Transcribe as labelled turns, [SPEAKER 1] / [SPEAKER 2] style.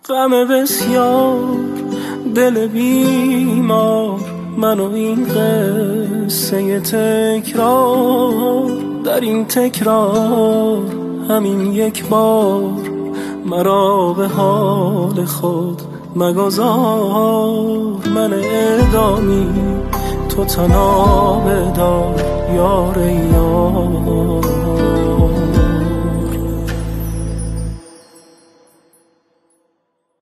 [SPEAKER 1] غم بسیار دل بیمار، من و این قصه تکرار. در این تکرار همین یک بار مرا به حال خود مگذار. من اعدامی تو تنها بدار یار یار.